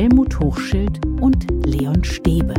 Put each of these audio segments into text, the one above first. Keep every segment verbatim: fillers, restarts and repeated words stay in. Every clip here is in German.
Helmut Hochschild und Leon Stäbe.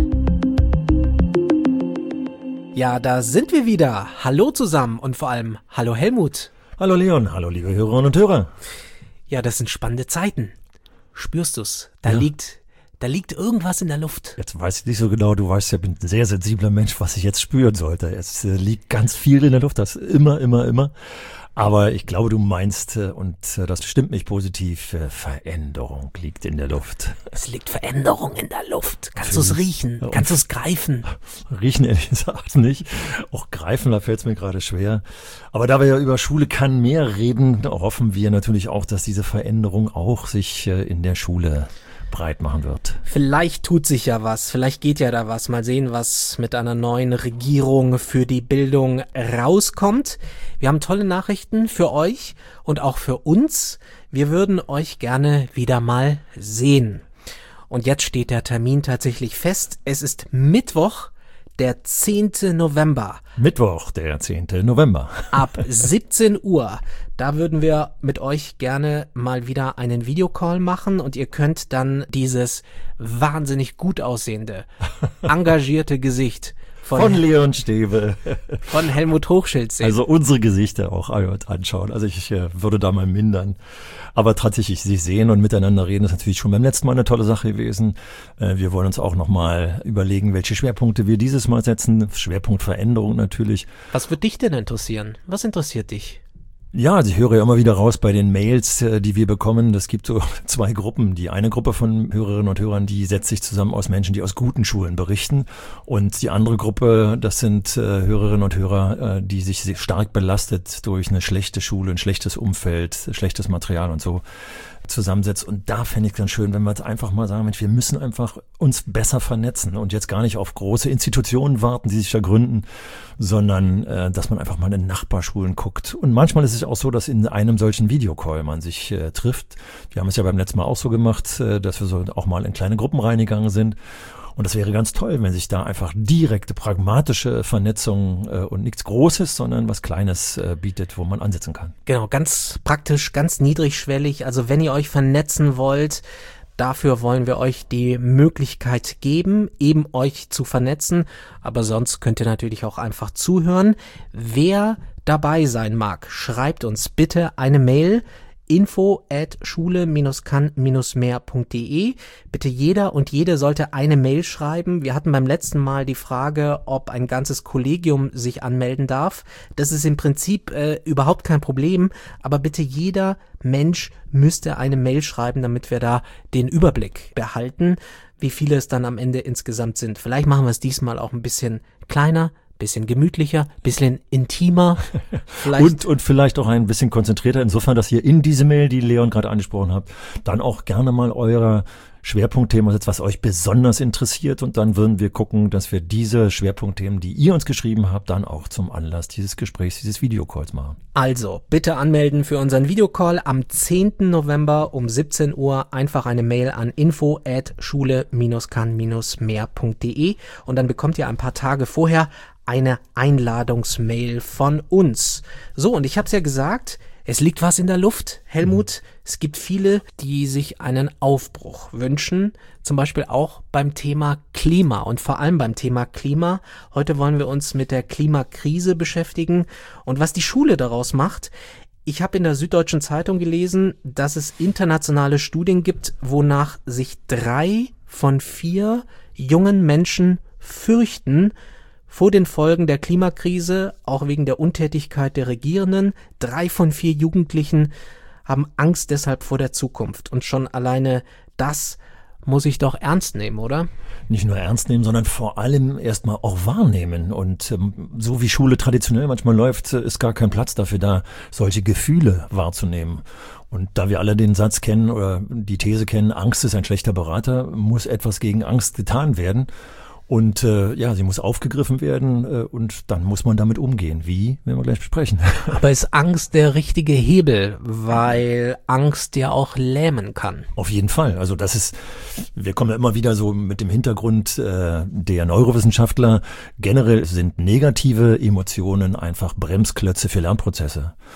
Ja, da sind wir wieder. Hallo zusammen und vor allem hallo Helmut. Hallo Leon, hallo liebe Hörerinnen und Hörer. Ja, das sind spannende Zeiten. Spürst du's? Da Ja. liegt, da liegt irgendwas in der Luft. Jetzt weiß ich nicht so genau, du weißt ja, ich bin ein sehr sensibler Mensch, was ich jetzt spüren sollte. Es äh, liegt ganz viel in der Luft, das immer, immer, immer. Aber ich glaube, du meinst, äh, und äh, das stimmt mich positiv, äh, Veränderung liegt in der Luft. Es liegt Veränderung in der Luft. Kannst Für du's mich. riechen? Ja, Kannst du's greifen? Riechen ehrlich gesagt nicht. Auch greifen, da fällt es mir gerade schwer. Aber da wir ja über Schule kann mehr reden, hoffen wir natürlich auch, dass diese Veränderung auch sich äh, in der Schule breit machen wird. Vielleicht tut sich ja was, vielleicht geht ja da was. Mal sehen, was mit einer neuen Regierung für die Bildung rauskommt. Wir haben tolle Nachrichten für euch und auch für uns. Wir würden euch gerne wieder mal sehen. Und jetzt steht der Termin tatsächlich fest. Es ist Mittwoch, der zehnten November. Mittwoch, der zehnten November. Ab siebzehn Uhr. Da würden wir mit euch gerne mal wieder einen Videocall machen und ihr könnt dann dieses wahnsinnig gut aussehende, engagierte Gesicht von, Von Leon Stäbe. von Helmut Hochschild sehen. Also unsere Gesichter auch anschauen. Also ich äh, würde da mal mindern. Aber tatsächlich, sie sehen und miteinander reden, ist natürlich schon beim letzten Mal eine tolle Sache gewesen. Äh, wir wollen uns auch nochmal überlegen, welche Schwerpunkte wir dieses Mal setzen. Schwerpunkt Veränderung natürlich. Was würde dich denn interessieren? Was interessiert dich? Ja, also ich höre ja immer wieder raus bei den Mails, äh, die wir bekommen. Es gibt so zwei Gruppen. Die eine Gruppe von Hörerinnen und Hörern, die setzt sich zusammen aus Menschen, die aus guten Schulen berichten. Und die andere Gruppe, das sind äh, Hörerinnen und Hörer, äh, die sich stark belastet durch eine schlechte Schule, ein schlechtes Umfeld, schlechtes Material und so zusammensetzt. Und da fände ich ganz schön, wenn wir jetzt einfach mal sagen, Mensch, wir müssen einfach uns besser vernetzen und jetzt gar nicht auf große Institutionen warten, die sich da gründen, sondern äh, dass man einfach mal in Nachbarschulen guckt. Und manchmal ist es auch so, dass in einem solchen Videocall man sich äh, trifft. Wir haben es ja beim letzten Mal auch so gemacht, äh, dass wir so auch mal in kleine Gruppen reingegangen sind. Und das wäre ganz toll, wenn sich da einfach direkte, pragmatische Vernetzung äh, und nichts Großes, sondern was Kleines äh, bietet, wo man ansetzen kann. Genau, ganz praktisch, ganz niedrigschwellig. Also wenn ihr euch vernetzen wollt, dafür wollen wir euch die Möglichkeit geben, eben euch zu vernetzen. Aber sonst könnt ihr natürlich auch einfach zuhören. Wer dabei sein mag, schreibt uns bitte eine Mail. info at schule kann mehr punkt de. Bitte jeder und jede sollte eine Mail schreiben. Wir hatten beim letzten Mal die Frage, ob ein ganzes Kollegium sich anmelden darf. Das ist im Prinzip äh, überhaupt kein Problem, aber bitte jeder Mensch müsste eine Mail schreiben, damit wir da den Überblick behalten, wie viele es dann am Ende insgesamt sind. Vielleicht machen wir es diesmal auch ein bisschen kleiner, bisschen gemütlicher, bisschen intimer. Vielleicht Und, und vielleicht auch ein bisschen konzentrierter, insofern, dass ihr in diese Mail, die Leon gerade angesprochen hat, dann auch gerne mal euer Schwerpunktthema setzt, was euch besonders interessiert. Und dann würden wir gucken, dass wir diese Schwerpunktthemen, die ihr uns geschrieben habt, dann auch zum Anlass dieses Gesprächs, dieses Videocalls machen. Also, bitte anmelden für unseren Videocall am zehnten November um siebzehn Uhr. Einfach eine Mail an info at schule kann mehr punkt de und dann bekommt ihr ein paar Tage vorher eine Einladungsmail von uns. So, und ich habe es ja gesagt, es liegt was in der Luft, Helmut. Mhm. Es gibt viele, die sich einen Aufbruch wünschen, zum Beispiel auch beim Thema Klima und vor allem beim Thema Klima. Heute wollen wir uns mit der Klimakrise beschäftigen und was die Schule daraus macht. Ich habe in der Süddeutschen Zeitung gelesen, dass es internationale Studien gibt, wonach sich drei von vier jungen Menschen fürchten, vor den Folgen der Klimakrise, auch wegen der Untätigkeit der Regierenden. Drei von vier Jugendlichen haben Angst deshalb vor der Zukunft. Und schon alleine das muss ich doch ernst nehmen, oder? Nicht nur ernst nehmen, sondern vor allem erstmal auch wahrnehmen. Und ähm, so wie Schule traditionell manchmal läuft, ist gar kein Platz dafür da, solche Gefühle wahrzunehmen. Und da wir alle den Satz kennen oder die These kennen, Angst ist ein schlechter Berater, muss etwas gegen Angst getan werden. Und äh, ja, sie muss aufgegriffen werden äh, und dann muss man damit umgehen. Wie, werden wir gleich besprechen. Aber ist Angst der richtige Hebel, weil Angst ja auch lähmen kann? Auf jeden Fall. Also das ist, wir kommen ja immer wieder so mit dem Hintergrund äh, der Neurowissenschaftler. Generell sind negative Emotionen einfach Bremsklötze für Lernprozesse.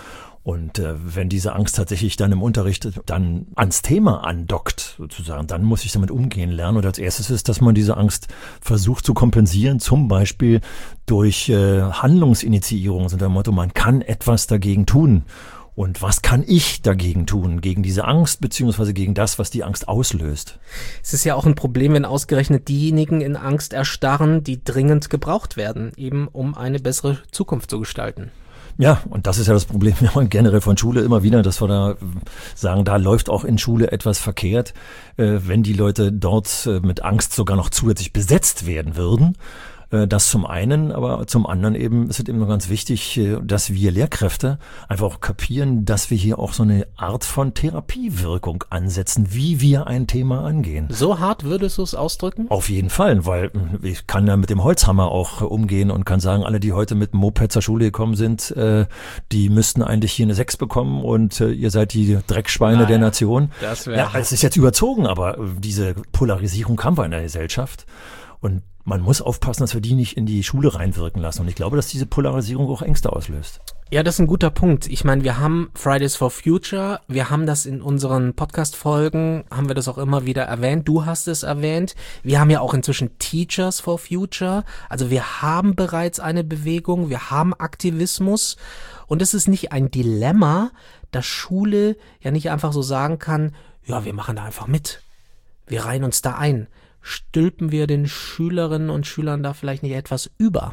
Und äh, wenn diese Angst tatsächlich dann im Unterricht dann ans Thema andockt, sozusagen, dann muss ich damit umgehen lernen. Und als erstes ist, dass man diese Angst versucht zu kompensieren, zum Beispiel durch äh, Handlungsinitiierung, so unter dem Motto, man kann etwas dagegen tun. Und was kann ich dagegen tun, gegen diese Angst, beziehungsweise gegen das, was die Angst auslöst? Es ist ja auch ein Problem, wenn ausgerechnet diejenigen in Angst erstarren, die dringend gebraucht werden, eben um eine bessere Zukunft zu gestalten. Ja, und das ist ja das Problem ja, generell von Schule immer wieder, dass wir da sagen, da läuft auch in Schule etwas verkehrt, äh, wenn die Leute dort äh, mit Angst sogar noch zusätzlich besetzt werden würden. Das zum einen, aber zum anderen eben ist es eben noch ganz wichtig, dass wir Lehrkräfte einfach auch kapieren, dass wir hier auch so eine Art von Therapiewirkung ansetzen, wie wir ein Thema angehen. So hart würdest du es ausdrücken? Auf jeden Fall, weil ich kann ja mit dem Holzhammer auch umgehen und kann sagen, alle, die heute mit dem Moped zur Schule gekommen sind, die müssten eigentlich hier eine sechs bekommen und ihr seid die Dreckschweine naja, der Nation. Das wäre ja, es ist jetzt überzogen, aber diese Polarisierung haben wir in der Gesellschaft. Und man muss aufpassen, dass wir die nicht in die Schule reinwirken lassen. Und ich glaube, dass diese Polarisierung auch Ängste auslöst. Ja, das ist ein guter Punkt. Ich meine, wir haben Fridays for Future, wir haben das in unseren Podcast-Folgen, haben wir das auch immer wieder erwähnt. Du hast es erwähnt. Wir haben ja auch inzwischen Teachers for Future. Also wir haben bereits eine Bewegung, wir haben Aktivismus. Und es ist nicht ein Dilemma, dass Schule ja nicht einfach so sagen kann, ja, wir machen da einfach mit. Wir reihen uns da ein. Stülpen wir den Schülerinnen und Schülern da vielleicht nicht etwas über?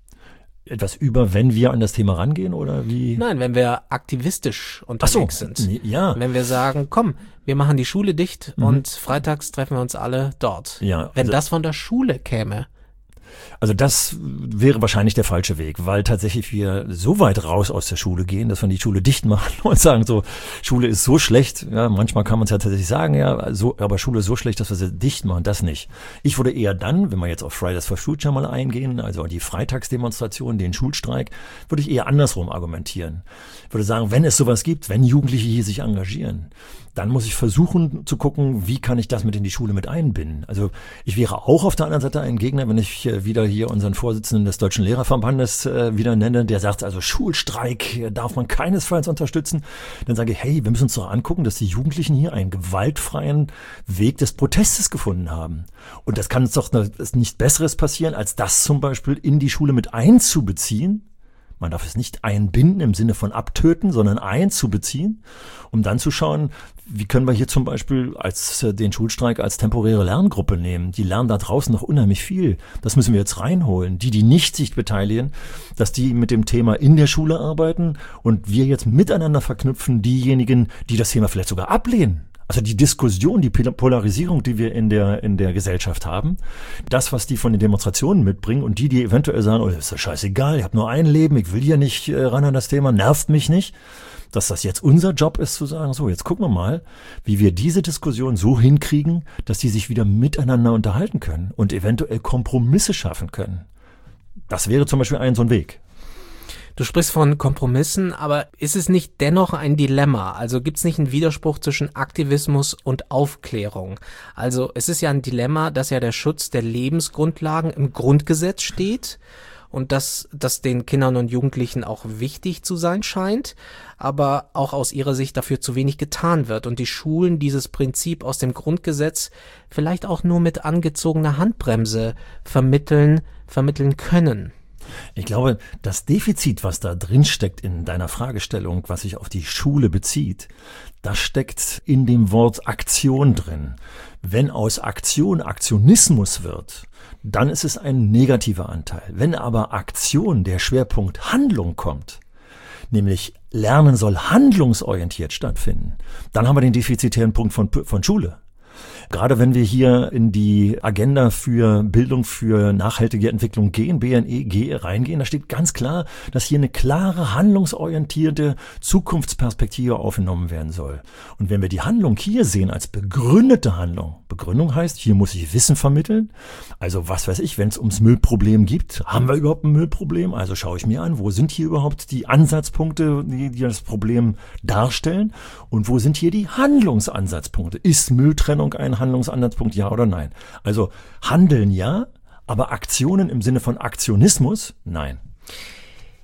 Etwas über, wenn wir an das Thema rangehen oder wie? Nein, wenn wir aktivistisch unterwegs so, sind. Ja. Wenn wir sagen, komm, wir machen die Schule dicht mhm. und freitags treffen wir uns alle dort. Ja, wenn also, das von der Schule käme. Also das wäre wahrscheinlich der falsche Weg, weil tatsächlich wir so weit raus aus der Schule gehen, dass wir die Schule dicht machen und sagen so, Schule ist so schlecht, ja, manchmal kann man es ja tatsächlich sagen, ja, so, aber Schule ist so schlecht, dass wir sie dicht machen, das nicht. Ich würde eher dann, wenn wir jetzt auf Fridays for Future mal eingehen, also die Freitagsdemonstration, den Schulstreik, würde ich eher andersrum argumentieren. Ich würde sagen, wenn es sowas gibt, wenn Jugendliche hier sich engagieren, dann muss ich versuchen zu gucken, wie kann ich das mit in die Schule mit einbinden. Also ich wäre auch auf der anderen Seite ein Gegner, wenn ich wieder hier unseren Vorsitzenden des Deutschen Lehrerverbandes äh, wieder nenne, der sagt, also Schulstreik darf man keinesfalls unterstützen. Dann sage ich, hey, wir müssen uns doch angucken, dass die Jugendlichen hier einen gewaltfreien Weg des Protestes gefunden haben. Und das kann uns doch nichts Besseres passieren, als das zum Beispiel in die Schule mit einzubeziehen. Man darf es nicht einbinden im Sinne von abtöten, sondern einzubeziehen, um dann zu schauen, wie können wir hier zum Beispiel als äh, den Schulstreik als temporäre Lerngruppe nehmen. Die lernen da draußen noch unheimlich viel. Das müssen wir jetzt reinholen. Die, die nicht sich beteiligen, dass die mit dem Thema in der Schule arbeiten und wir jetzt miteinander verknüpfen, diejenigen, die das Thema vielleicht sogar ablehnen. Also die Diskussion, die Polarisierung, die wir in der in der Gesellschaft haben, das, was die von den Demonstrationen mitbringen und die, die eventuell sagen, oh, das ist doch scheißegal, ich habe nur ein Leben, ich will hier nicht äh, ran an das Thema, nervt mich nicht, dass das jetzt unser Job ist zu sagen, so, jetzt gucken wir mal, wie wir diese Diskussion so hinkriegen, dass die sich wieder miteinander unterhalten können und eventuell Kompromisse schaffen können. Das wäre zum Beispiel ein so ein Weg. Du sprichst von Kompromissen, aber ist es nicht dennoch ein Dilemma? Also gibt es nicht einen Widerspruch zwischen Aktivismus und Aufklärung? Also es ist ja ein Dilemma, dass ja der Schutz der Lebensgrundlagen im Grundgesetz steht und dass das den Kindern und Jugendlichen auch wichtig zu sein scheint, aber auch aus ihrer Sicht dafür zu wenig getan wird und die Schulen dieses Prinzip aus dem Grundgesetz vielleicht auch nur mit angezogener Handbremse vermitteln, vermitteln können. Ich glaube, das Defizit, was da drin steckt in deiner Fragestellung, was sich auf die Schule bezieht, das steckt in dem Wort Aktion drin. Wenn aus Aktion Aktionismus wird, dann ist es ein negativer Anteil. Wenn aber Aktion der Schwerpunkt Handlung kommt, nämlich Lernen soll handlungsorientiert stattfinden, dann haben wir den defizitären Punkt von, von Schule. Gerade wenn wir hier in die Agenda für Bildung für nachhaltige Entwicklung gehen, B N E G reingehen, da steht ganz klar, dass hier eine klare, handlungsorientierte Zukunftsperspektive aufgenommen werden soll. Und wenn wir die Handlung hier sehen als begründete Handlung, Begründung heißt, hier muss ich Wissen vermitteln, also was weiß ich, wenn es ums Müllproblem gibt, haben wir überhaupt ein Müllproblem? Also schaue ich mir an, wo sind hier überhaupt die Ansatzpunkte, die, die das Problem darstellen und wo sind hier die Handlungsansatzpunkte? Ist Mülltrennung ein Handlungsansatzpunkt, ja oder nein? Also Handeln ja, aber Aktionen im Sinne von Aktionismus, nein.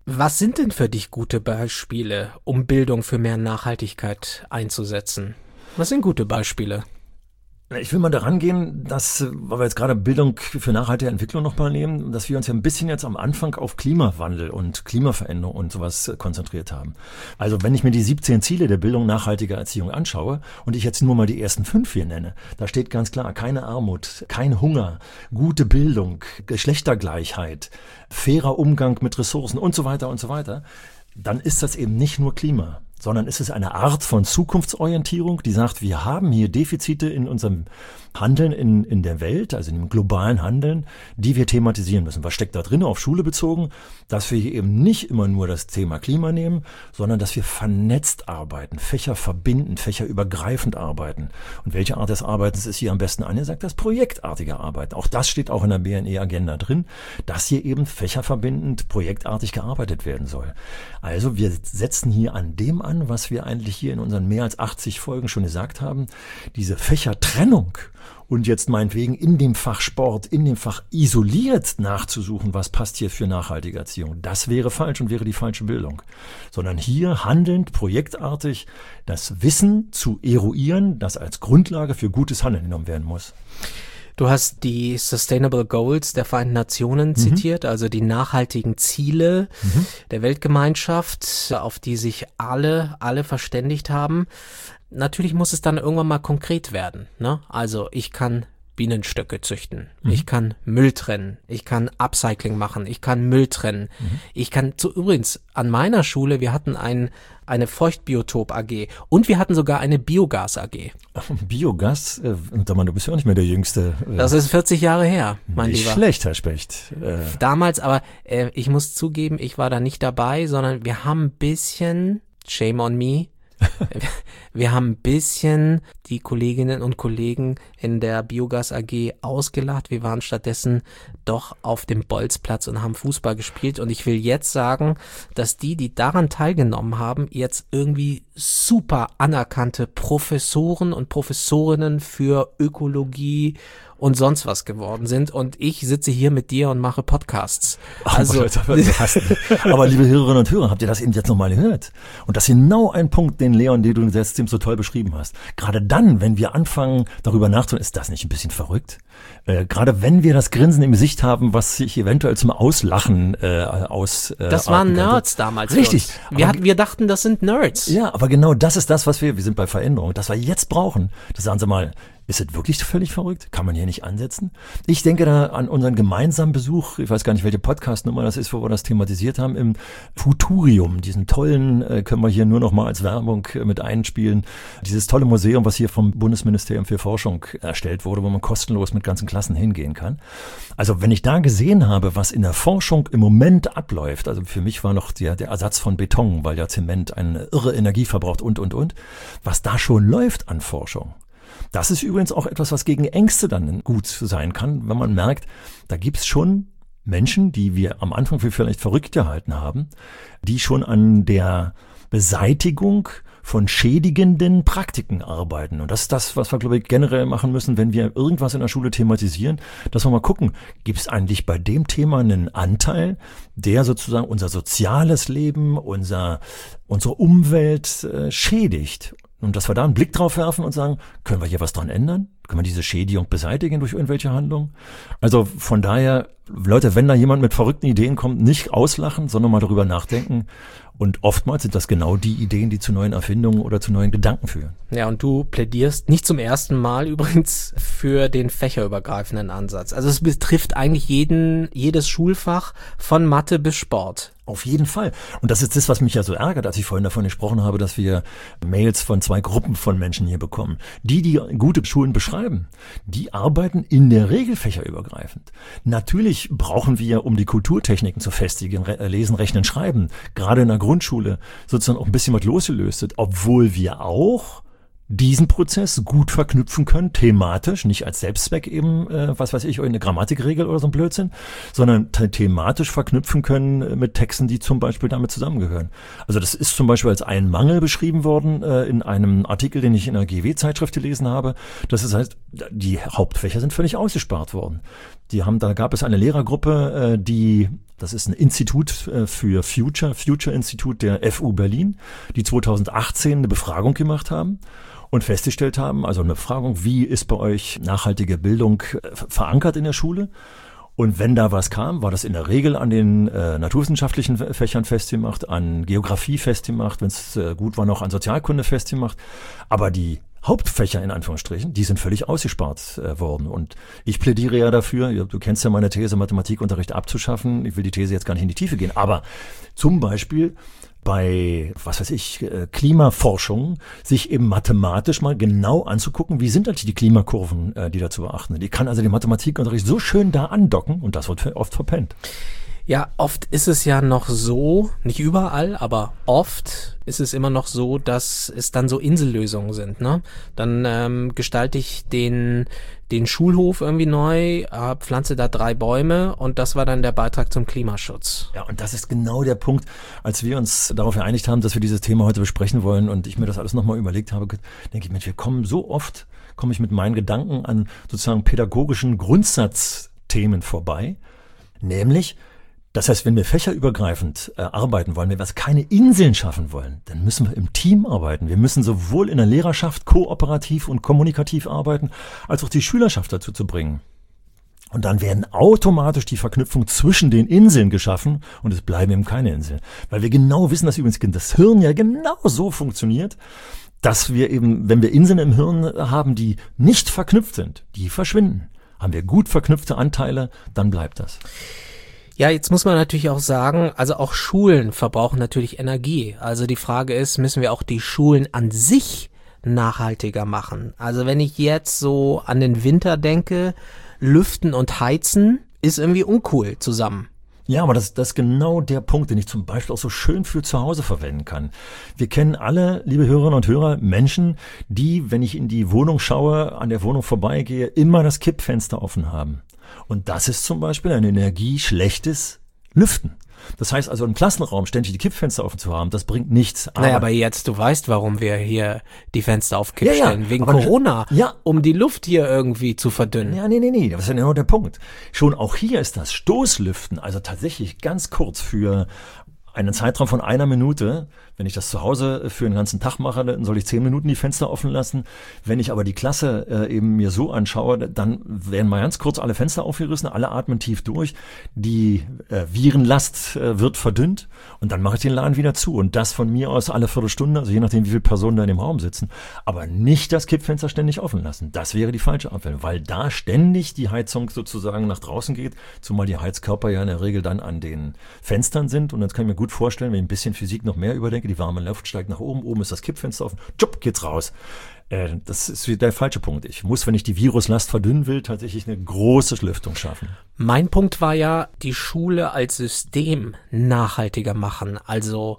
Was sind denn für dich gute Beispiele, um Bildung für mehr Nachhaltigkeit einzusetzen? Was sind gute Beispiele? Ich will mal daran gehen, dass, weil wir jetzt gerade Bildung für nachhaltige Entwicklung nochmal nehmen, dass wir uns ja ein bisschen jetzt am Anfang auf Klimawandel und Klimaveränderung und sowas konzentriert haben. Also wenn ich mir die siebzehn Ziele der Bildung nachhaltiger Erziehung anschaue und ich jetzt nur mal die ersten fünf hier nenne, da steht ganz klar, keine Armut, kein Hunger, gute Bildung, Geschlechtergleichheit, fairer Umgang mit Ressourcen und so weiter und so weiter, dann ist das eben nicht nur Klima, sondern ist es eine Art von Zukunftsorientierung, die sagt, wir haben hier Defizite in unserem Handeln in, in der Welt, also in dem globalen Handeln, die wir thematisieren müssen. Was steckt da drin, auf Schule bezogen? Dass wir hier eben nicht immer nur das Thema Klima nehmen, sondern dass wir vernetzt arbeiten, Fächer verbinden, fächerübergreifend arbeiten. Und welche Art des Arbeitens ist hier am besten angesagt? Das projektartige Arbeiten. Auch das steht auch in der B N E-Agenda drin, dass hier eben fächerverbindend, projektartig gearbeitet werden soll. Also wir setzen hier an dem an, was wir eigentlich hier in unseren mehr als achtzig Folgen schon gesagt haben, diese Fächertrennung und jetzt meinetwegen in dem Fach Sport, in dem Fach isoliert nachzusuchen, was passt hier für nachhaltige Erziehung. Das wäre falsch und wäre die falsche Bildung. Sondern hier handelnd, projektartig das Wissen zu eruieren, das als Grundlage für gutes Handeln genommen werden muss. Du hast die Sustainable Goals der Vereinten Nationen mhm. zitiert, also die nachhaltigen Ziele mhm. der Weltgemeinschaft, auf die sich alle, alle verständigt haben. Natürlich muss es dann irgendwann mal konkret werden, ne? Also ich kann Bienenstöcke züchten, mhm. ich kann Müll trennen, ich kann Upcycling machen, ich kann Müll trennen, mhm. ich kann, zu, übrigens an meiner Schule, wir hatten ein, eine Feuchtbiotop-A G und wir hatten sogar eine Biogas-A G. Biogas? Äh, du bist ja auch nicht mehr der Jüngste. Äh, das ist vierzig Jahre her, mein nicht Lieber. Nicht schlecht, Herr Specht. Äh. Damals, aber äh, ich muss zugeben, ich war da nicht dabei, sondern wir haben ein bisschen, shame on me, wir haben ein bisschen die Kolleginnen und Kollegen in der Biogas-A G ausgelacht. Wir waren stattdessen doch auf dem Bolzplatz und haben Fußball gespielt. Und ich will jetzt sagen, dass die, die daran teilgenommen haben, jetzt irgendwie super anerkannte Professoren und Professorinnen für Ökologie und sonst was geworden sind. Und ich sitze hier mit dir und mache Podcasts. Also, aber liebe Hörerinnen und Hörer, habt ihr das eben jetzt nochmal gehört? Und das ist genau ein Punkt, den Leon, den du jetzt so toll beschrieben hast. Gerade dann, wenn wir anfangen, darüber nachzudenken, ist das nicht ein bisschen verrückt? Äh, gerade wenn wir das Grinsen im Gesicht haben, was sich eventuell zum Auslachen äh, aus äh, Das waren Nerds damals. Richtig. Wir, hatten, wir dachten, das sind Nerds. Ja, aber genau das ist das, was wir, wir sind bei Veränderung, das wir jetzt brauchen. Das sagen Sie mal, ist es wirklich völlig verrückt? Kann man hier nicht ansetzen? Ich denke da an unseren gemeinsamen Besuch, ich weiß gar nicht, welche Podcast-Nummer das ist, wo wir das thematisiert haben, im Futurium, diesen tollen, äh, können wir hier nur noch mal als Werbung äh, mit einspielen, dieses tolle Museum, was hier vom Bundesministerium für Forschung erstellt wurde, wo man kostenlos mit ganzen Klassen hingehen kann. Also wenn ich da gesehen habe, was in der Forschung im Moment abläuft, also für mich war noch der, der Ersatz von Beton, weil ja Zement eine irre Energie verbraucht und, und, und, was da schon läuft an Forschung. Das ist übrigens auch etwas, was gegen Ängste dann gut sein kann, wenn man merkt, da gibt's schon Menschen, die wir am Anfang für vielleicht verrückt gehalten haben, die schon an der Beseitigung von schädigenden Praktiken arbeiten. Und das ist das, was wir, glaube ich, generell machen müssen, wenn wir irgendwas in der Schule thematisieren, dass wir mal gucken, gibt es eigentlich bei dem Thema einen Anteil, der sozusagen unser soziales Leben, unser, unsere Umwelt äh, schädigt. Und dass wir da einen Blick drauf werfen und sagen, können wir hier was dran ändern? Können wir diese Schädigung beseitigen durch irgendwelche Handlungen? Also von daher, Leute, wenn da jemand mit verrückten Ideen kommt, nicht auslachen, sondern mal darüber nachdenken. Und oftmals sind das genau die Ideen, die zu neuen Erfindungen oder zu neuen Gedanken führen. Ja, und du plädierst nicht zum ersten Mal übrigens für den fächerübergreifenden Ansatz. Also es betrifft eigentlich jeden, jedes Schulfach von Mathe bis Sport. Auf jeden Fall. Und das ist das, was mich ja so ärgert, als ich vorhin davon gesprochen habe, dass wir Mails von zwei Gruppen von Menschen hier bekommen. Die, die gute Schulen beschreiben, die arbeiten in der Regel fächerübergreifend. Natürlich brauchen wir, um die Kulturtechniken zu festigen, Lesen, Rechnen, Schreiben, gerade in der Grundschule sozusagen auch ein bisschen was losgelöst wird, obwohl wir auch diesen Prozess gut verknüpfen können, thematisch, nicht als Selbstzweck eben, äh, was weiß ich, eine Grammatikregel oder so ein Blödsinn, sondern the- thematisch verknüpfen können mit Texten, die zum Beispiel damit zusammengehören. Also das ist zum Beispiel als ein Mangel beschrieben worden äh, in einem Artikel, den ich in einer G W-Zeitschrift gelesen habe. Das heißt, die Hauptfächer sind völlig ausgespart worden. Die haben, da gab es eine Lehrergruppe, äh, die Das ist ein Institut für Future, Future Institut der F U Berlin, die zweitausendachtzehn eine Befragung gemacht haben und festgestellt haben, also eine Befragung, wie ist bei euch nachhaltige Bildung verankert in der Schule? Und wenn da was kam, war das in der Regel an den äh, naturwissenschaftlichen Fächern festgemacht, an Geografie festgemacht, wenn es äh, gut war, noch an Sozialkunde festgemacht. Aber die Hauptfächer in Anführungsstrichen, die sind völlig ausgespart äh, worden. Und ich plädiere ja dafür, du kennst ja meine These, Mathematikunterricht abzuschaffen. Ich will die These jetzt gar nicht in die Tiefe gehen. Aber zum Beispiel bei, was weiß ich, Klimaforschung, sich eben mathematisch mal genau anzugucken, wie sind eigentlich die Klimakurven, die da zu beachten sind. Ich kann also den Mathematikunterricht so schön da andocken und das wird oft verpennt. Ja, oft ist es ja noch so, nicht überall, aber oft ist es immer noch so, dass es dann so Insellösungen sind, ne? Dann ähm, gestalte ich den den Schulhof irgendwie neu, äh, pflanze da drei Bäume und das war dann der Beitrag zum Klimaschutz. Ja, und das ist genau der Punkt, als wir uns darauf geeinigt haben, dass wir dieses Thema heute besprechen wollen und ich mir das alles nochmal überlegt habe, denke ich, Mensch, wir kommen so oft, komme ich mit meinen Gedanken an sozusagen pädagogischen Grundsatzthemen vorbei, nämlich das heißt, wenn wir fächerübergreifend äh, arbeiten wollen, wenn wir keine Inseln schaffen wollen, dann müssen wir im Team arbeiten. Wir müssen sowohl in der Lehrerschaft kooperativ und kommunikativ arbeiten, als auch die Schülerschaft dazu zu bringen. Und dann werden automatisch die Verknüpfungen zwischen den Inseln geschaffen und es bleiben eben keine Inseln. Weil wir genau wissen, dass übrigens das Hirn ja genau so funktioniert, dass wir eben, wenn wir Inseln im Hirn haben, die nicht verknüpft sind, die verschwinden. Haben wir gut verknüpfte Anteile, dann bleibt das. Ja, jetzt muss man natürlich auch sagen, also auch Schulen verbrauchen natürlich Energie. Also die Frage ist, müssen wir auch die Schulen an sich nachhaltiger machen? Also wenn ich jetzt so an den Winter denke, lüften und heizen ist irgendwie uncool zusammen. Ja, aber das, das ist genau der Punkt, den ich zum Beispiel auch so schön für zu Hause verwenden kann. Wir kennen alle, liebe Hörerinnen und Hörer, Menschen, die, wenn ich in die Wohnung schaue, an der Wohnung vorbeigehe, immer das Kippfenster offen haben. Und das ist zum Beispiel ein energieschlechtes Lüften. Das heißt also im Klassenraum ständig die Kippfenster offen zu haben, das bringt nichts. Aber naja, aber jetzt, du weißt, warum wir hier die Fenster auf Kipp ja, ja, stellen, wegen Corona, ja, um die Luft hier irgendwie zu verdünnen. Ja, nee, nee, nee, das ist ja genau der Punkt. Schon auch hier ist das Stoßlüften, also tatsächlich ganz kurz für einen Zeitraum von einer Minute. Wenn ich das zu Hause für den ganzen Tag mache, dann soll ich zehn Minuten die Fenster offen lassen. Wenn ich aber die Klasse äh, eben mir so anschaue, dann werden mal ganz kurz alle Fenster aufgerissen, alle atmen tief durch, die äh, Virenlast äh, wird verdünnt und dann mache ich den Laden wieder zu. Und das von mir aus alle Viertelstunde, also je nachdem, wie viele Personen da in dem Raum sitzen. Aber nicht das Kippfenster ständig offen lassen. Das wäre die falsche Abwendung, weil da ständig die Heizung sozusagen nach draußen geht, zumal die Heizkörper ja in der Regel dann an den Fenstern sind. Und das kann ich mir gut vorstellen, wenn ich ein bisschen Physik noch mehr überdenke, die warme Luft steigt nach oben, oben ist das Kippfenster offen, tschupp, geht's raus. Äh, das ist der falsche Punkt. Ich muss, wenn ich die Viruslast verdünnen will, tatsächlich eine große Lüftung schaffen. Mein Punkt war ja, die Schule als System nachhaltiger machen, also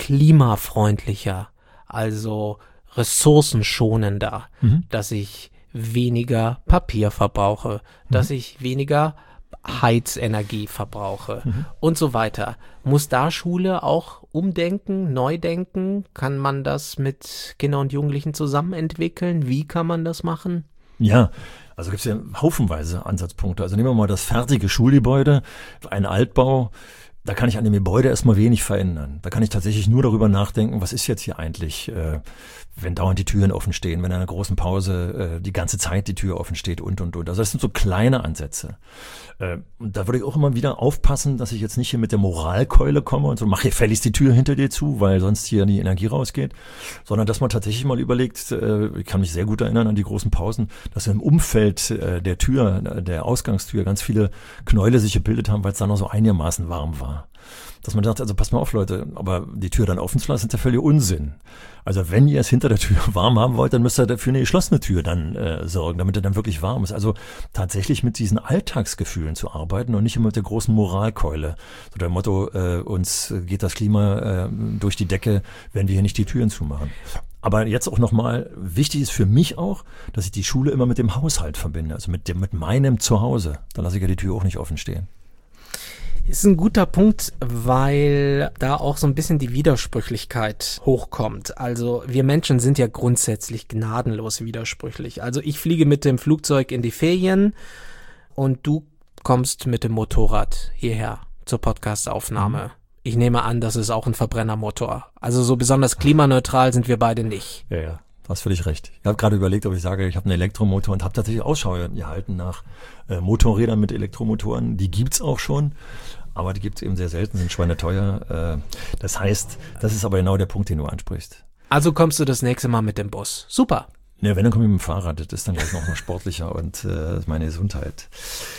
klimafreundlicher, also ressourcenschonender, mhm. dass ich weniger Papier verbrauche, mhm. dass ich weniger Heizenergie verbrauche mhm. und so weiter. Muss da Schule auch umdenken, neu denken? Kann man das mit Kindern und Jugendlichen zusammen entwickeln? Wie kann man das machen? Ja, also gibt es ja haufenweise Ansatzpunkte. Also nehmen wir mal das fertige Schulgebäude, ein Altbau. Da kann ich an dem Gebäude erstmal wenig verändern. Da kann ich tatsächlich nur darüber nachdenken, was ist jetzt hier eigentlich, äh, wenn dauernd die Türen offen stehen, wenn in einer großen Pause äh, die ganze Zeit die Tür offen steht und, und, und. Also das sind so kleine Ansätze. Äh, und da würde ich auch immer wieder aufpassen, dass ich jetzt nicht hier mit der Moralkeule komme und so, mach hier fälligst die Tür hinter dir zu, weil sonst hier die Energie rausgeht, sondern dass man tatsächlich mal überlegt, äh, ich kann mich sehr gut erinnern an die großen Pausen, dass im Umfeld äh, der Tür, der Ausgangstür ganz viele Knäule sich gebildet haben, weil es da noch so einigermaßen warm war. Dass man sagt, also passt mal auf, Leute, aber die Tür dann offen zu lassen, ist ja völlig Unsinn. Also wenn ihr es hinter der Tür warm haben wollt, dann müsst ihr dafür eine geschlossene Tür dann äh, sorgen, damit er dann wirklich warm ist. Also tatsächlich mit diesen Alltagsgefühlen zu arbeiten und nicht immer mit der großen Moralkeule. So der Motto, äh, uns geht das Klima äh, durch die Decke, wenn wir hier nicht die Türen zumachen. Aber jetzt auch nochmal, wichtig ist für mich auch, dass ich die Schule immer mit dem Haushalt verbinde, also mit dem, mit meinem Zuhause. Da lasse ich ja die Tür auch nicht offen stehen. Ist ein guter Punkt, weil da auch so ein bisschen die Widersprüchlichkeit hochkommt. Also wir Menschen sind ja grundsätzlich gnadenlos widersprüchlich. Also ich fliege mit dem Flugzeug in die Ferien und du kommst mit dem Motorrad hierher. zur Podcastaufnahme. Ich nehme an, das ist auch ein Verbrennermotor. Also so besonders klimaneutral sind wir beide nicht. Ja, ja, du hast völlig recht. Ich habe gerade überlegt, ob ich sage, ich habe einen Elektromotor und habe tatsächlich Ausschau gehalten nach äh, Motorrädern mit Elektromotoren. Die gibt's auch schon, aber die gibt's eben sehr selten, sind schweineteuer. Äh, das heißt, das ist aber genau der Punkt, den du ansprichst. Also kommst du das nächste Mal mit dem Bus. Super. Ja, wenn, dann komme ich mit dem Fahrrad. Das ist dann gleich noch mal sportlicher und äh, meine Gesundheit.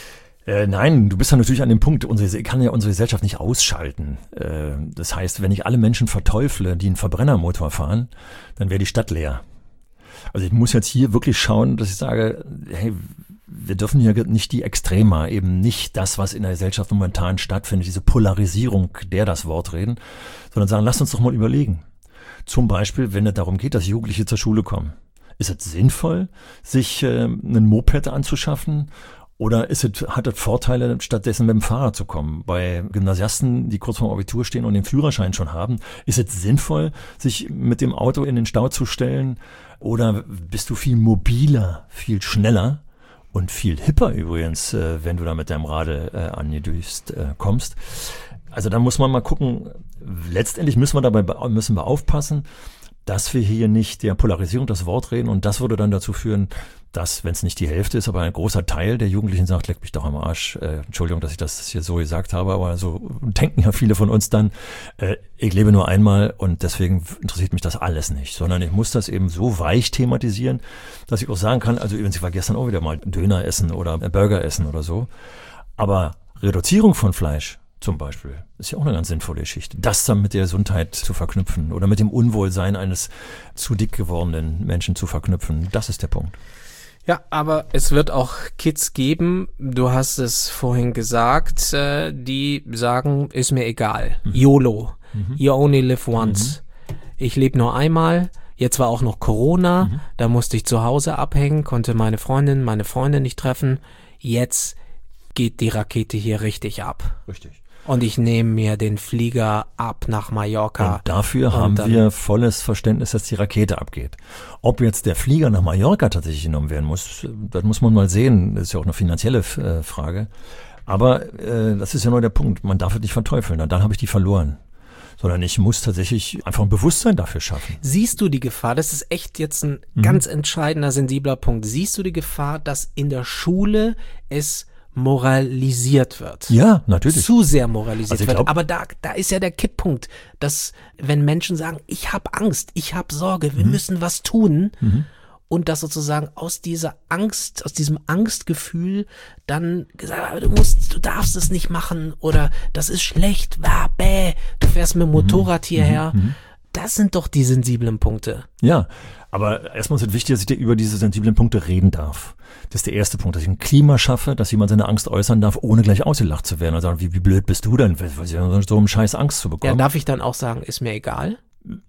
Äh, nein, du bist ja natürlich an dem Punkt, unsere, ich kann ja unsere Gesellschaft nicht ausschalten. Äh, das heißt, wenn ich alle Menschen verteufle, die einen Verbrennermotor fahren, dann wäre die Stadt leer. Also ich muss jetzt hier wirklich schauen, dass ich sage, hey, wir dürfen hier nicht die Extrema, eben nicht das, was in der Gesellschaft momentan stattfindet, diese Polarisierung, der das Wort reden, sondern sagen, lasst uns doch mal überlegen. Zum Beispiel, wenn es darum geht, dass Jugendliche zur Schule kommen. Ist es sinnvoll, sich äh, einen Moped anzuschaffen? Oder ist es, hat es Vorteile, stattdessen mit dem Fahrrad zu kommen? Bei Gymnasiasten, die kurz vorm Abitur stehen und den Führerschein schon haben, ist es sinnvoll, sich mit dem Auto in den Stau zu stellen? Oder bist du viel mobiler, viel schneller und viel hipper übrigens, äh, wenn du da mit deinem Radl äh, angedüst äh, kommst? Also da muss man mal gucken. Letztendlich müssen wir dabei müssen wir aufpassen, dass wir hier nicht der Polarisierung das Wort reden, und das würde dann dazu führen, dass, wenn es nicht die Hälfte ist, aber ein großer Teil der Jugendlichen sagt, leck mich doch am Arsch, äh, Entschuldigung, dass ich das hier so gesagt habe, aber so denken ja viele von uns dann, äh, ich lebe nur einmal und deswegen interessiert mich das alles nicht, sondern ich muss das eben so weich thematisieren, dass ich auch sagen kann, also übrigens, ich war gestern auch wieder mal Döner essen oder Burger essen oder so, aber Reduzierung von Fleisch zum Beispiel, ist ja auch eine ganz sinnvolle Geschichte. Das dann mit der Gesundheit zu verknüpfen oder mit dem Unwohlsein eines zu dick gewordenen Menschen zu verknüpfen, das ist der Punkt. Ja, aber es wird auch Kids geben, du hast es vorhin gesagt, äh, die sagen, ist mir egal. Mhm. YOLO. Mhm. You only live once. Mhm. Ich lebe nur einmal. Jetzt war auch noch Corona, mhm. da musste ich zu Hause abhängen, konnte meine Freundin, meine Freunde nicht treffen. Jetzt geht die Rakete hier richtig ab. Richtig. Und ich nehme mir den Flieger ab nach Mallorca. Und dafür haben und wir volles Verständnis, dass die Rakete abgeht. Ob jetzt der Flieger nach Mallorca tatsächlich genommen werden muss, das muss man mal sehen. Das ist ja auch eine finanzielle äh, Frage. Aber äh, das ist ja nur der Punkt. Man darf es nicht verteufeln. Und dann habe ich die verloren. Sondern ich muss tatsächlich einfach ein Bewusstsein dafür schaffen. Siehst du die Gefahr, das ist echt jetzt ein mhm. ganz entscheidender, sensibler Punkt. Siehst du die Gefahr, dass in der Schule es moralisiert wird. Ja, natürlich. Zu sehr moralisiert also wird. Glaub, Aber da, da ist ja der Kipppunkt, dass wenn Menschen sagen, ich habe Angst, ich habe Sorge, wir mhm. müssen was tun, mhm. und dass sozusagen aus dieser Angst, aus diesem Angstgefühl dann gesagt wird, du musst, du darfst es nicht machen oder das ist schlecht, wah, bäh, du fährst mit dem Motorrad mhm. hierher. Mhm. Das sind doch die sensiblen Punkte. Ja, aber erstmal ist es wichtig, dass ich dir über diese sensiblen Punkte reden darf. Das ist der erste Punkt, dass ich ein Klima schaffe, dass jemand seine Angst äußern darf, ohne gleich ausgelacht zu werden und sagen, wie, wie blöd bist du denn, so einen scheiß Angst zu bekommen. Ja, darf ich dann auch sagen, ist mir egal?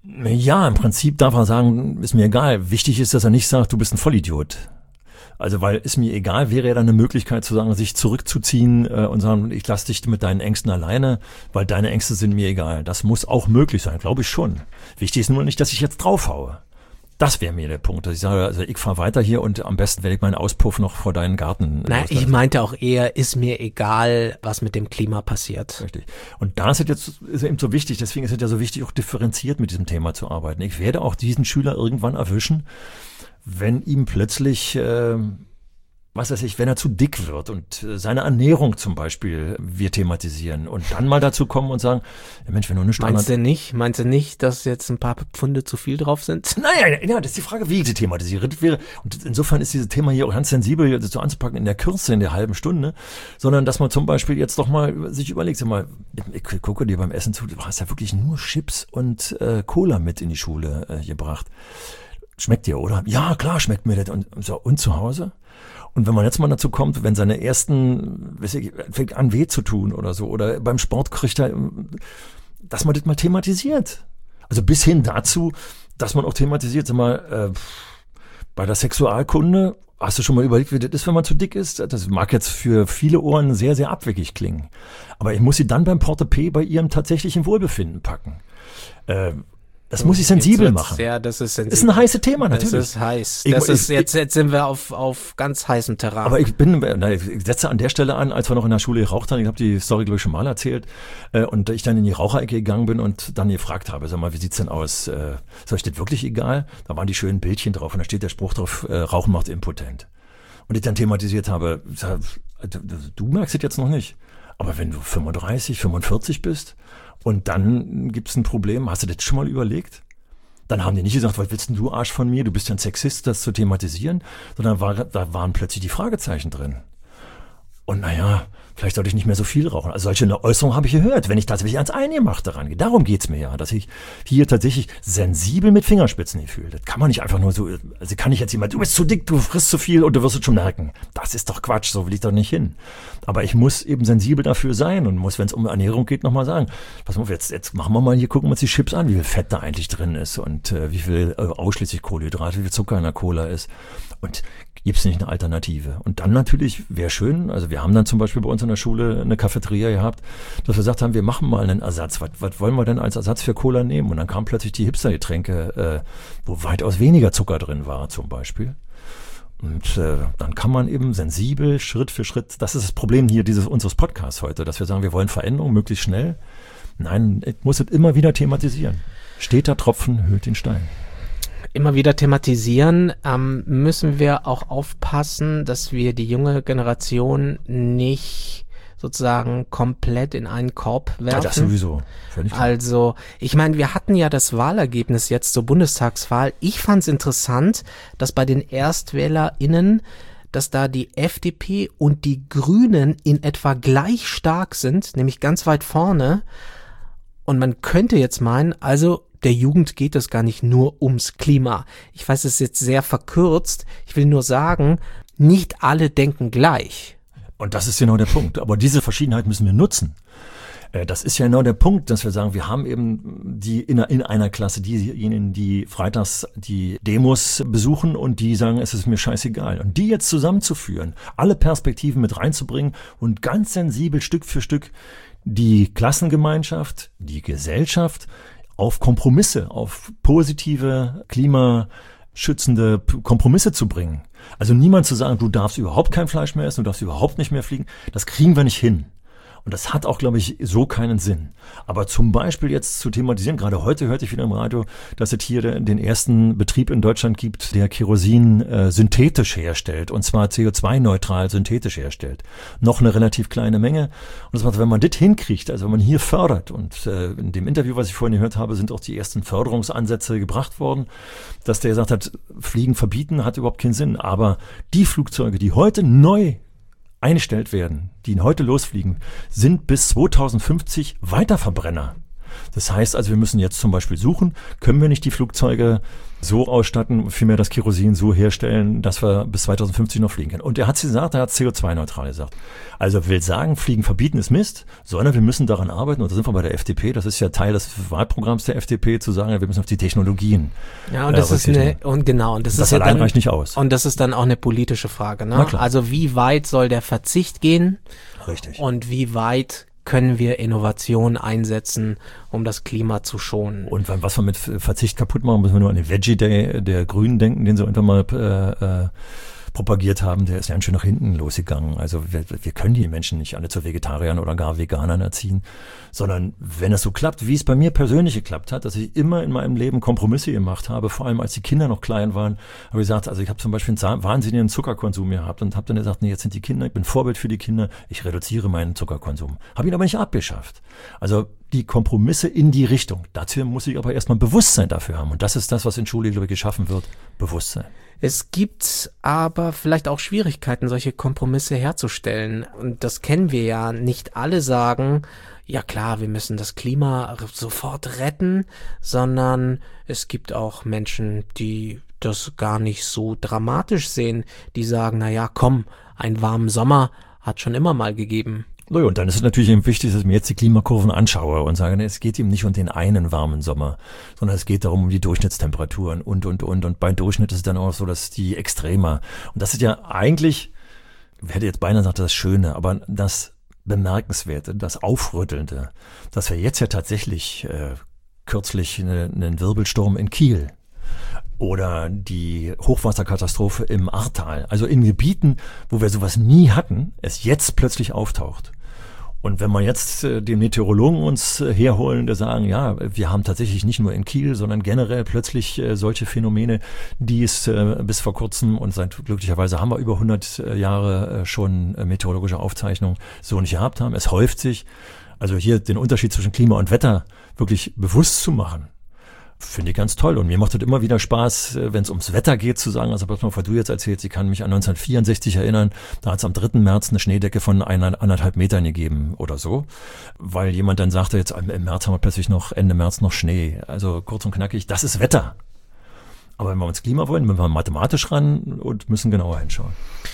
Ja, im Prinzip darf er sagen, ist mir egal. Wichtig ist, dass er nicht sagt, du bist ein Vollidiot. Also, weil ist mir egal, wäre ja dann eine Möglichkeit zu sagen, sich zurückzuziehen äh, und sagen, ich lasse dich mit deinen Ängsten alleine, weil deine Ängste sind mir egal. Das muss auch möglich sein, glaube ich schon. Wichtig ist nur nicht, dass ich jetzt draufhaue. Das wäre mir der Punkt, dass ich sage, also ich fahre weiter hier und am besten werde ich meinen Auspuff noch vor deinen Garten. Nein, ich meinte auch eher, ist mir egal, was mit dem Klima passiert. Richtig. Und da ist es jetzt ist eben so wichtig, deswegen ist es ja so wichtig, auch differenziert mit diesem Thema zu arbeiten. Ich werde auch diesen Schüler irgendwann erwischen, wenn ihm plötzlich, äh, was weiß ich, wenn er zu dick wird und äh, seine Ernährung zum Beispiel wir thematisieren und dann mal dazu kommen und sagen, ja Mensch, wenn du eine Standard... Meinst du nicht, meinst du nicht, dass jetzt ein paar Pfunde zu viel drauf sind? Naja, ja, das ist die Frage, wie ich sie thematisiere. Und insofern ist dieses Thema hier auch ganz sensibel so anzupacken in der Kürze, in der halben Stunde, sondern dass man zum Beispiel jetzt doch mal sich überlegt, sag mal, ich, ich gucke dir beim Essen zu, du hast ja wirklich nur Chips und äh, Cola mit in die Schule äh, gebracht. Schmeckt dir, oder? Ja, klar schmeckt mir das. Und, so, und zu Hause? Und wenn man jetzt mal dazu kommt, wenn seine ersten, weiß ich, fängt an weh zu tun oder so, oder beim Sport kriegt er, dass man das mal thematisiert. Also bis hin dazu, dass man auch thematisiert, sag mal, äh, bei der Sexualkunde, hast du schon mal überlegt, wie das ist, wenn man zu dick ist? Das mag jetzt für viele Ohren sehr, sehr abwegig klingen. Aber ich muss sie dann beim Portepee bei ihrem tatsächlichen Wohlbefinden packen. Äh, Das muss ich sensibel machen. Ja, das ist sensibel. Ist ein heißes Thema, natürlich. Das ist heiß. Ich, das ich, ist, jetzt, jetzt sind wir auf, auf ganz heißem Terrain. Aber ich bin, na, ich setze an der Stelle an, als wir noch in der Schule geraucht haben, ich habe die Story, glaube ich, schon mal erzählt, äh, und ich dann in die Raucherecke gegangen bin und dann gefragt habe, sag mal, wie sieht's denn aus? Äh, ist euch das wirklich egal? Da waren die schönen Bildchen drauf und da steht der Spruch drauf, äh, Rauchen macht impotent. Und ich dann thematisiert habe, sag, du merkst es jetzt noch nicht, aber wenn du fünfunddreißig, fünfundvierzig bist und dann gibt's ein Problem, hast du das schon mal überlegt? Dann haben die nicht gesagt, was willst denn du Arsch von mir, du bist ja ein Sexist, das zu thematisieren, sondern war, da waren plötzlich die Fragezeichen drin. Und naja, vielleicht sollte ich nicht mehr so viel rauchen. Also solche Äußerungen habe ich gehört, wenn ich tatsächlich ans Eingemachte rangehe. Darum geht's mir ja, dass ich hier tatsächlich sensibel mit Fingerspitzengefühl. Das kann man nicht einfach nur so, also kann ich jetzt jemand, du bist zu dick, du frisst zu viel und du wirst es schon merken. Das ist doch Quatsch, so will ich doch nicht hin. Aber ich muss eben sensibel dafür sein und muss, wenn es um Ernährung geht, nochmal sagen, pass mal auf, jetzt, jetzt machen wir mal hier, gucken wir uns die Chips an, wie viel Fett da eigentlich drin ist und äh, wie viel äh, ausschließlich Kohlenhydrate, wie viel Zucker in der Cola ist. Und gibt's nicht eine Alternative? Und dann natürlich, wäre schön, also wir haben dann zum Beispiel bei uns in der Schule eine Cafeteria gehabt, dass wir gesagt haben, wir machen mal einen Ersatz. Was, was wollen wir denn als Ersatz für Cola nehmen? Und dann kamen plötzlich die Hipster-Getränke, äh, wo weitaus weniger Zucker drin war zum Beispiel. Und äh, dann kann man eben sensibel, Schritt für Schritt, das ist das Problem hier dieses unseres Podcasts heute, dass wir sagen, wir wollen Veränderung möglichst schnell. Nein, ich muss es immer wieder thematisieren. Steter Tropfen höhlt den Stein. Immer wieder thematisieren, ähm, müssen wir auch aufpassen, dass wir die junge Generation nicht sozusagen komplett in einen Korb werfen. Ja, das sowieso. Völlig klar. Also, ich meine, wir hatten ja das Wahlergebnis jetzt zur Bundestagswahl. Ich fand es interessant, dass bei den ErstwählerInnen, dass da die F D P und die Grünen in etwa gleich stark sind, nämlich ganz weit vorne. Und man könnte jetzt meinen, also der Jugend geht es gar nicht nur ums Klima. Ich weiß, es ist jetzt sehr verkürzt. Ich will nur sagen, nicht alle denken gleich. Und das ist genau der Punkt. Aber diese Verschiedenheit müssen wir nutzen. Das ist ja genau der Punkt, dass wir sagen, wir haben eben die in, in einer Klasse diejenigen, die freitags die Demos besuchen und die sagen, es ist mir scheißegal. Und die jetzt zusammenzuführen, alle Perspektiven mit reinzubringen und ganz sensibel Stück für Stück die Klassengemeinschaft, die Gesellschaft auf Kompromisse, auf positive, klimaschützende Kompromisse zu bringen. Also niemand zu sagen, du darfst überhaupt kein Fleisch mehr essen, du darfst überhaupt nicht mehr fliegen, das kriegen wir nicht hin. Und das hat auch, glaube ich, so keinen Sinn. Aber zum Beispiel jetzt zu thematisieren, gerade heute hörte ich wieder im Radio, dass es hier den ersten Betrieb in Deutschland gibt, der Kerosin äh, synthetisch herstellt, und zwar C O zwei neutral synthetisch herstellt. Noch eine relativ kleine Menge. Und das macht, wenn man das hinkriegt, also wenn man hier fördert, und äh, in dem Interview, was ich vorhin gehört habe, sind auch die ersten Förderungsansätze gebracht worden, dass der gesagt hat, Fliegen verbieten hat überhaupt keinen Sinn. Aber die Flugzeuge, die heute neu eingestellt werden, die heute losfliegen, sind bis zweitausendfünfzig Weiterverbrenner. Das heißt also, wir müssen jetzt zum Beispiel suchen, können wir nicht die Flugzeuge so ausstatten, vielmehr das Kerosin so herstellen, dass wir bis zweitausendfünfzig noch fliegen können. Und er hat gesagt, er hat C O zwei neutral gesagt. Also will sagen, Fliegen verbieten ist Mist, sondern wir müssen daran arbeiten, und da sind wir bei der F D P, das ist ja Teil des Wahlprogramms der F D P, zu sagen, wir müssen auf die Technologien. Ja, und das äh, ist eine, und genau, und das, das ist allein ja dann, reicht nicht aus. Und das ist dann auch eine politische Frage, ne? Also wie weit soll der Verzicht gehen? Richtig. Und wie weit können wir Innovation einsetzen, um das Klima zu schonen. Und was wir mit Verzicht kaputt machen, müssen wir nur an den Veggie Day der Grünen denken, den sie irgendwann mal äh, äh, propagiert haben. Der ist ja ganz schön nach hinten losgegangen. Also wir, wir können die Menschen nicht alle zu Vegetariern oder gar Veganern erziehen, sondern wenn es so klappt, wie es bei mir persönlich geklappt hat, dass ich immer in meinem Leben Kompromisse gemacht habe, vor allem als die Kinder noch klein waren, habe ich gesagt, also ich habe zum Beispiel einen wahnsinnigen Zuckerkonsum gehabt und habe dann gesagt, nee, jetzt sind die Kinder, ich bin Vorbild für die Kinder, ich reduziere meinen Zuckerkonsum. Habe ihn aber nicht abgeschafft. Also die Kompromisse in die Richtung. Dazu muss ich aber erstmal Bewusstsein dafür haben. Und das ist das, was in Schule, glaube ich, geschaffen wird. Bewusstsein. Es gibt aber vielleicht auch Schwierigkeiten, solche Kompromisse herzustellen. Und das kennen wir ja. Nicht alle sagen, ja klar, wir müssen das Klima sofort retten, sondern es gibt auch Menschen, die das gar nicht so dramatisch sehen. Die sagen, na ja, komm, einen warmen Sommer hat schon immer mal gegeben. Naja, und dann ist es natürlich eben wichtig, dass ich mir jetzt die Klimakurven anschaue und sage, es geht eben nicht um den einen warmen Sommer, sondern es geht darum, um die Durchschnittstemperaturen und, und, und. Und beim Durchschnitt ist es dann auch so, dass die extremer. Und das ist ja eigentlich, ich hätte jetzt beinahe gesagt, das Schöne, aber das Bemerkenswerte, das Aufrüttelnde, dass wir jetzt ja tatsächlich äh, kürzlich eine, einen Wirbelsturm in Kiel. Oder die Hochwasserkatastrophe im Ahrtal. Also in Gebieten, wo wir sowas nie hatten, es jetzt plötzlich auftaucht. Und wenn wir jetzt äh, den Meteorologen uns äh, herholen, der sagen, ja, wir haben tatsächlich nicht nur in Kiel, sondern generell plötzlich äh, solche Phänomene, die es äh, bis vor kurzem und seit glücklicherweise haben wir über hundert äh, Jahre äh, schon äh, meteorologische Aufzeichnungen so nicht gehabt haben. Es häuft sich. Also hier den Unterschied zwischen Klima und Wetter wirklich bewusst zu machen. Finde ich ganz toll. Und mir macht es immer wieder Spaß, wenn es ums Wetter geht, zu sagen, also was mal, was du jetzt erzählst, ich kann mich an neunzehnhundertvierundsechzig erinnern, da hat es am dritten März eine Schneedecke von einer, anderthalb Metern gegeben oder so, weil jemand dann sagte, jetzt im März haben wir plötzlich noch, Ende März noch Schnee. Also kurz und knackig, das ist Wetter. Aber wenn wir uns Klima wollen, müssen wir mathematisch ran und müssen genauer hinschauen.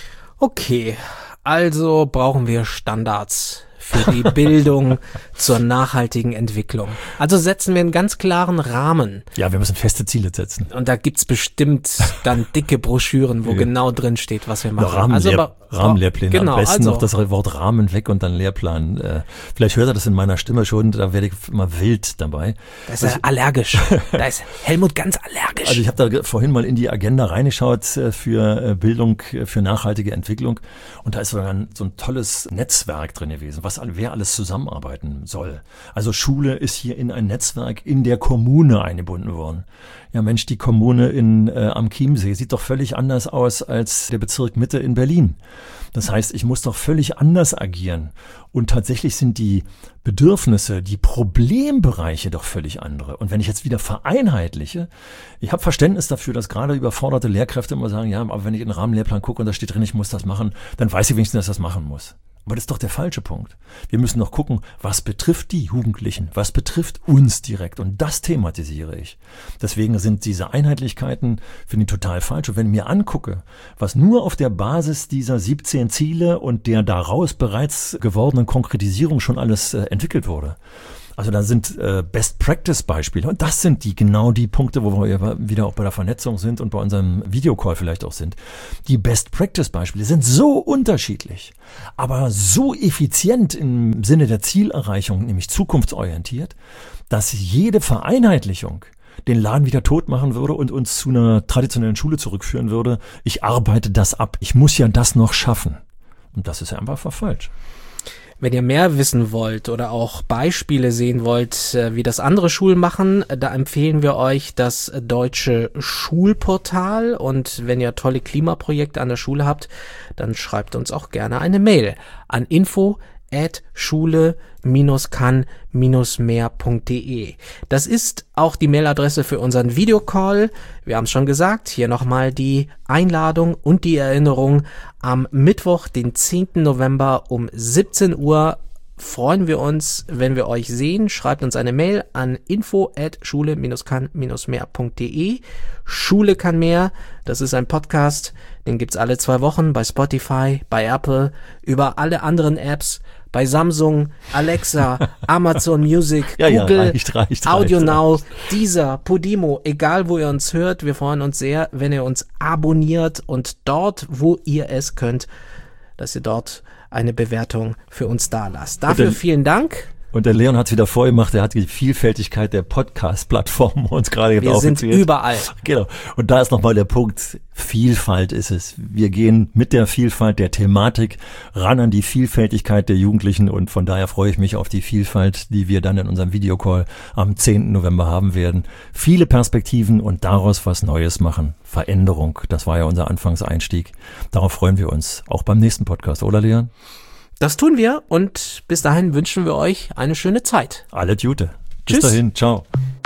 Okay, also brauchen wir Standards für die Bildung zur nachhaltigen Entwicklung. Also setzen wir einen ganz klaren Rahmen. Ja, wir müssen feste Ziele setzen. Und da gibt's bestimmt dann dicke Broschüren, wo ja. genau drin steht, was wir machen. Ja, Rahmenlehr- also, aber, Rahmenlehrpläne. Genau, Am besten also, noch das Wort Rahmen weg und dann Lehrplan. Äh, vielleicht hört er das in meiner Stimme schon, da werde ich immer wild dabei. Da ist er allergisch. Da ist Helmut ganz allergisch. Also ich habe da vorhin mal in die Agenda reingeschaut äh, für äh, Bildung, äh, für nachhaltige Entwicklung. Und da ist so ein, so ein tolles Netzwerk drin gewesen, was wer alles zusammenarbeiten soll. Also Schule ist hier in ein Netzwerk in der Kommune eingebunden worden. Ja Mensch, die Kommune in äh, am Chiemsee sieht doch völlig anders aus als der Bezirk Mitte in Berlin. Das heißt, ich muss doch völlig anders agieren. Und tatsächlich sind die Bedürfnisse, die Problembereiche doch völlig andere. Und wenn ich jetzt wieder vereinheitliche, ich habe Verständnis dafür, dass gerade überforderte Lehrkräfte immer sagen, ja, aber wenn ich in den Rahmenlehrplan gucke und da steht drin, ich muss das machen, dann weiß ich wenigstens, dass ich das machen muss. Aber das ist doch der falsche Punkt. Wir müssen doch gucken, was betrifft die Jugendlichen, was betrifft uns direkt. Und das thematisiere ich. Deswegen sind diese Einheitlichkeiten, finde ich, total falsch. Und wenn ich mir angucke, was nur auf der Basis dieser siebzehn Ziele und der daraus bereits gewordenen Konkretisierung schon alles äh, entwickelt wurde, also da sind äh, Best-Practice-Beispiele und das sind die genau die Punkte, wo wir wieder auch bei der Vernetzung sind und bei unserem Videocall vielleicht auch sind. Die Best-Practice-Beispiele sind so unterschiedlich, aber so effizient im Sinne der Zielerreichung, nämlich zukunftsorientiert, dass jede Vereinheitlichung den Laden wieder tot machen würde und uns zu einer traditionellen Schule zurückführen würde. Ich arbeite das ab, ich muss ja das noch schaffen. Und das ist ja einfach falsch. Wenn ihr mehr wissen wollt oder auch Beispiele sehen wollt, wie das andere Schulen machen, da empfehlen wir euch das Deutsche Schulportal. Und wenn ihr tolle Klimaprojekte an der Schule habt, dann schreibt uns auch gerne eine Mail an info at schule kann mehr punkt de. Das ist auch die Mailadresse für unseren Videocall. Wir haben es schon gesagt, hier nochmal die Einladung und die Erinnerung. Am Mittwoch, den zehnten November um siebzehn Uhr freuen wir uns, wenn wir euch sehen. Schreibt uns eine Mail an info at schule kann mehr punkt de. Schule kann mehr, das ist ein Podcast, den gibt's alle zwei Wochen bei Spotify, bei Apple, über alle anderen Apps, bei Samsung, Alexa, Amazon Music, ja, Google, ja, reicht, reicht, Audio reicht, Now, reicht. Deezer, Podimo, egal wo ihr uns hört, wir freuen uns sehr, wenn ihr uns abonniert und dort, wo ihr es könnt, dass ihr dort eine Bewertung für uns da lasst. Dafür vielen Dank. Und der Leon hat es wieder vorgemacht, er hat die Vielfältigkeit der Podcast-Plattformen uns gerade jetzt aufgezählt. Wir sind überall. Genau. Und da ist nochmal der Punkt, Vielfalt ist es. Wir gehen mit der Vielfalt der Thematik ran an die Vielfältigkeit der Jugendlichen und von daher freue ich mich auf die Vielfalt, die wir dann in unserem Videocall am zehnten November haben werden. Viele Perspektiven und daraus was Neues machen. Veränderung, das war ja unser Anfangseinstieg. Darauf freuen wir uns auch beim nächsten Podcast, oder Leon? Das tun wir und bis dahin wünschen wir euch eine schöne Zeit. Alle Gute. Bis Tschüss. dahin. Ciao.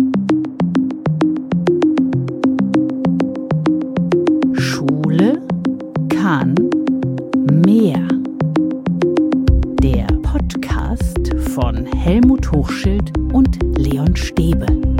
Schule kann mehr. Der Podcast von Helmut Hochschild und Leon Stäbe.